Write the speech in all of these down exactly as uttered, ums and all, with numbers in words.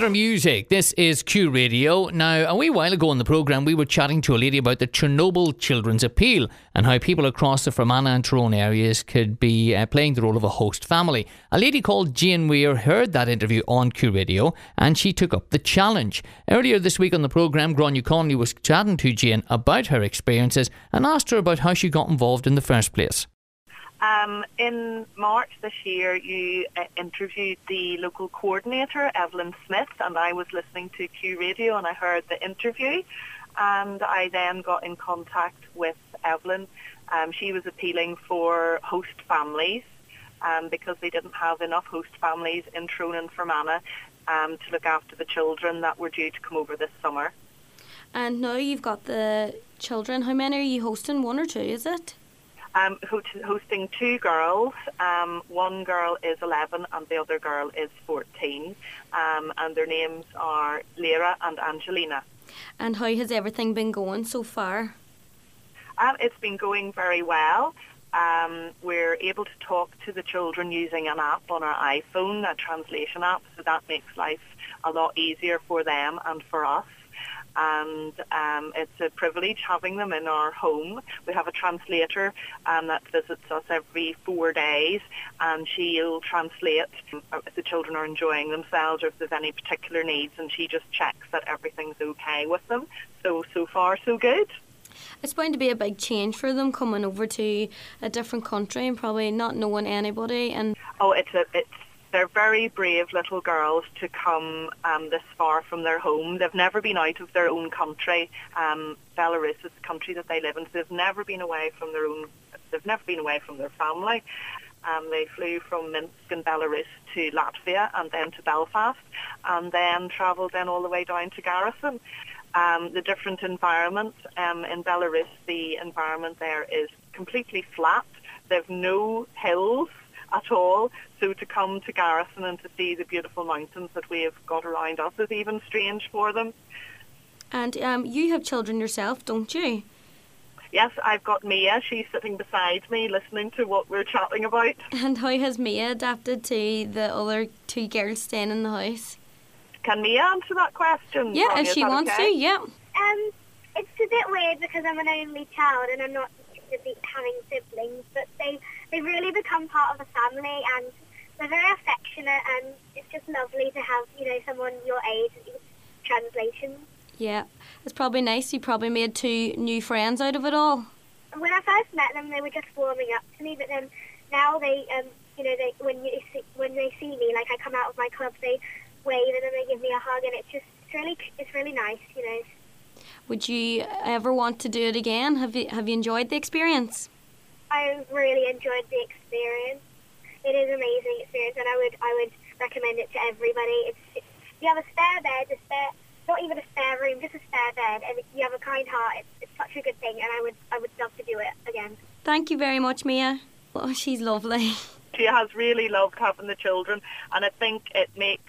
Better music. This is Q Radio. Now, a wee while ago in the programme, we were chatting to a lady about the Chernobyl Children's Appeal and how people across the Fermanagh and Tyrone areas could be uh, playing the role of a host family. A lady called Jane Weir heard that interview on Q Radio and she took up the challenge. Earlier this week on the programme, Gráinne Conley was chatting to Jane about her experiences and asked her about how she got involved in the first place. Um, in March this year, you uh, interviewed the local coordinator, Evelyn Smith, and I was listening to Q Radio and I heard the interview, and I then got in contact with Evelyn. Um, she was appealing for host families um, because they didn't have enough host families in Tyrone and Fermanagh um, to look after the children that were due to come over this summer. And now you've got the children. How many are you hosting? One or two, is it? Um, hosting two girls. Um, one girl is eleven and the other girl is fourteen. Um, and their names are Lyra and Angelina. And how has everything been going so far? Um, it's been going very well. Um, we're able to talk to the children using an app on our iPhone, a translation app, so that makes life a lot easier for them and for us. And um, it's a privilege having them in our home. We have a translator um, that visits us every four days, and she'll translate if the children are enjoying themselves or if there's any particular needs, and she just checks that everything's okay with them. So, so far, so good. It's going to be a big change for them coming over to a different country and probably not knowing anybody. And oh, it's a it's. They're very brave little girls to come um, this far from their home. They've never been out of their own country. Um, Belarus is the country that they live in. So they've never been away from their own. They've never been away from their family. Um, they flew from Minsk in Belarus to Latvia and then to Belfast, and then travelled then all the way down to Garrison. Um, the different environment um, in Belarus, the environment there is completely flat. They've no hills at all, so to come to Garrison and to see the beautiful mountains that we have got around us is even strange for them. And um, you have children yourself, don't you? Yes, I've got Mia. She's sitting beside me listening to what we're chatting about. And how has Mia adapted to the other two girls staying in the house? Can Mia answer that question? Yeah, Ronnie, if she wants okay? to, yeah. Um, it's a bit weird because I'm an only child and I'm not used to be having siblings, but they they really become part of the family and they're very affectionate, and it's just lovely to have, you know, someone your age translation. Yeah, it's probably nice. You probably made two new friends out of it all. When I first met them, they were just warming up to me, but then now they, um, you know, they when you see, when they see me, like I come out of my club, they wave and then they give me a hug, and it's just it's really it's really nice, you know. Would you ever want to do it again? Have you have you enjoyed the experience? I really enjoyed the experience. It is an amazing experience, and I would I would recommend it to everybody. It's, it's you have a spare bed, a spare not even a spare room, just a spare bed, and you have a kind heart. It's, it's such a good thing, and I would I would love to do it again. Thank you very much, Mia. Oh, she's lovely. She has really loved having the children, and I think it makes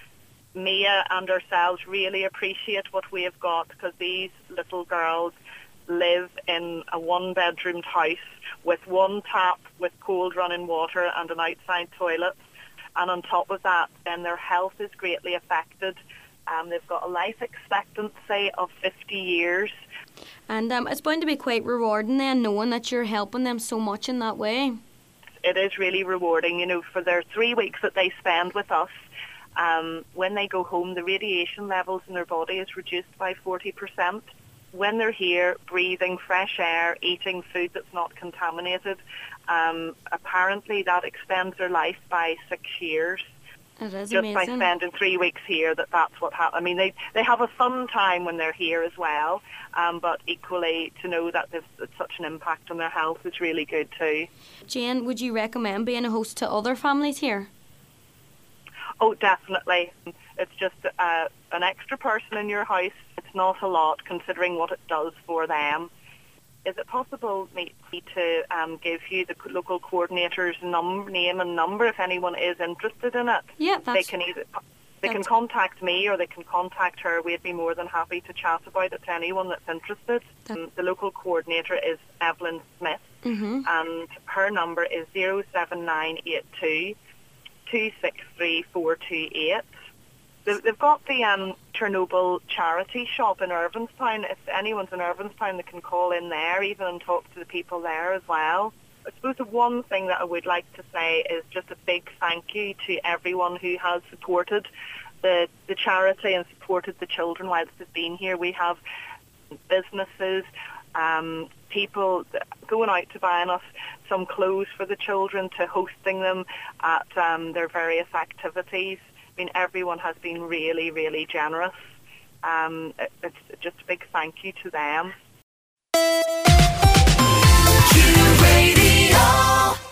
Mia and ourselves really appreciate what we have got, because these little girls live in a one-bedroom house with one tap with cold running water and an outside toilet, and on top of that then their health is greatly affected. Um, they've got a life expectancy of fifty years. And um, it's going to be quite rewarding then, knowing that you're helping them so much in that way. It is really rewarding, you know, for their three weeks that they spend with us. Um, when they go home, the radiation levels in their body is reduced by forty percent. When they're here, breathing fresh air, eating food that's not contaminated, um, apparently that extends their life by six years. It is just amazing. by spending three weeks here, that that's what happens. I mean, they they have a fun time when they're here as well, um, but equally to know that there's such an impact on their health is really good too. Jane, would you recommend being a host to other families here? Oh, definitely. It's just uh, an extra person in your house. It's not a lot considering what it does for them. Is it possible me to um, give you the local coordinator's num- name and number if anyone is interested in it? Yeah, that's... They can either they can contact me or they can contact her. We'd be more than happy to chat about it to anyone that's interested. Um, the local coordinator is Evelyn Smith, mm-hmm. and her number is zero seven nine eight two two six three four two eight. They've, they've got the um, Chernobyl charity shop in Irvinstown. If anyone's in Irvinstown, they can call in there even and talk to the people there as well. I suppose the one thing that I would like to say is just a big thank you to everyone who has supported the, the charity and supported the children whilst they've been here. We have businesses, um, people going out to buying us some clothes for the children, to hosting them at um, their various activities. I mean, everyone has been really, really generous. Um, it, it's just a big thank you to them. Q Radio.